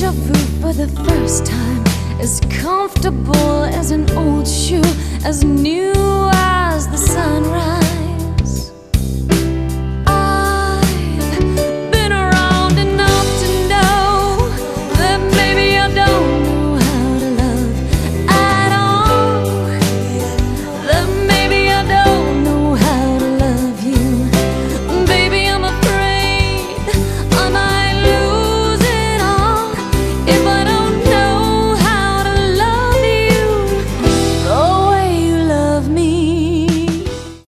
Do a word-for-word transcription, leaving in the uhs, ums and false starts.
Deja vu for the first time, as comfortable as an old shoe, as new as the sunrise.